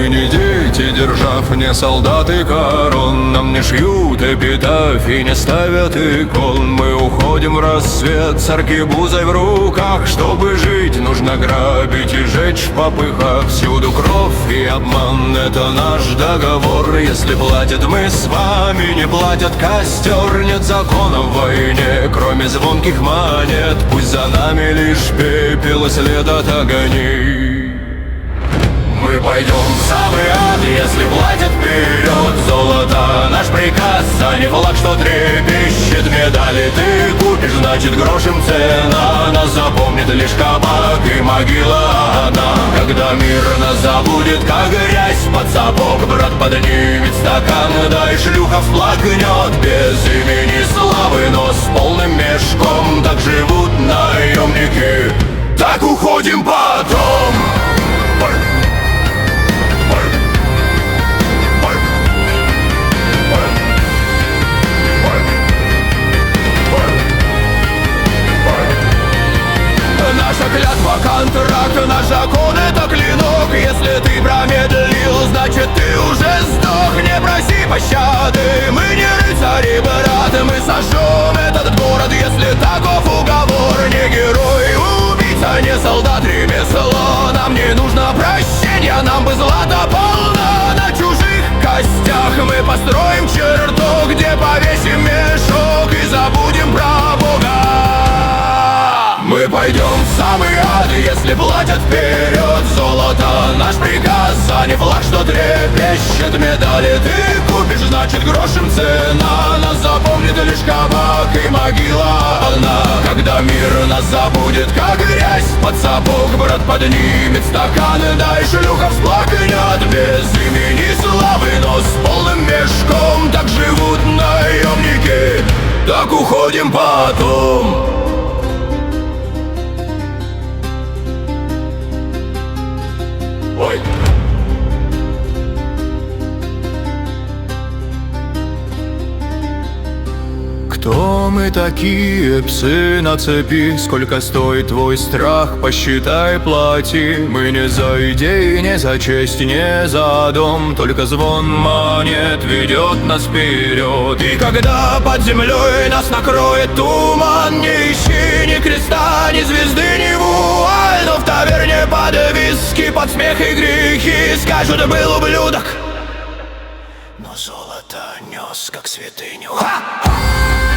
Мы не дети, держав не солдаты корон. Нам не шьют эпитафий, не ставят икон. Мы уходим в рассвет с аркебузой в руках. Чтобы жить, нужно грабить и жечь в попыхах. Всюду кровь и обман, это наш договор. Если платят мы с вами, не платят костер. Нет закона в войне, кроме звонких монет. Пусть за нами лишь пепел и след от огней. Мы пойдем в самый ад, если платят вперед. Золото наш приказ, а не флаг, что трепещет. Медали ты купишь, значит грошем цена. Нас запомнит лишь кабак и могила одна. Когда мир нас забудет, как грязь под сапог, брат поднимет стакан, да и шлюха всплакнет. Без имени славы, но с полным мешком. Так живут наемники, так уходим потом. Наша клятва, контракт, наш закон — это клинок. Если ты промедлил, значит ты уже сдох. Не проси пощады, мы не рыцари, брат. Мы сожжем этот город, если таков уговор. Не герой, убийца, не солдат, ремесло. Нам не нужно прощения, нам бы злата полна. На чужих костях мы построим чертог, где повесим мешок и забудем про Бога. Мы пойдем в самый ад, если платят вперед. Золото наш приказ, а не флаг, что трепещет. Медали ты купишь, значит грошем цена. Нас запомнит лишь кабак и могила одна. Когда мир нас забудет, как грязь под сапог, брат поднимет стакан, да и шлюха всплакнет. Без имени славы, но с полным мешком. Так живут наемники, так уходим потом. Ой. Кто мы такие, псы на цепи? Сколько стоит твой страх, посчитай, плати. Мы не за идеи, не за честь, не за дом. Только звон монет ведет нас вперед. И когда под землей нас накроет туман, не ищи ни креста, ни звезды, ни вуаль. Но в таверне под виски, под смех и грехи скажут: был ублюдок, но золото нес как святыню. Ха-ха!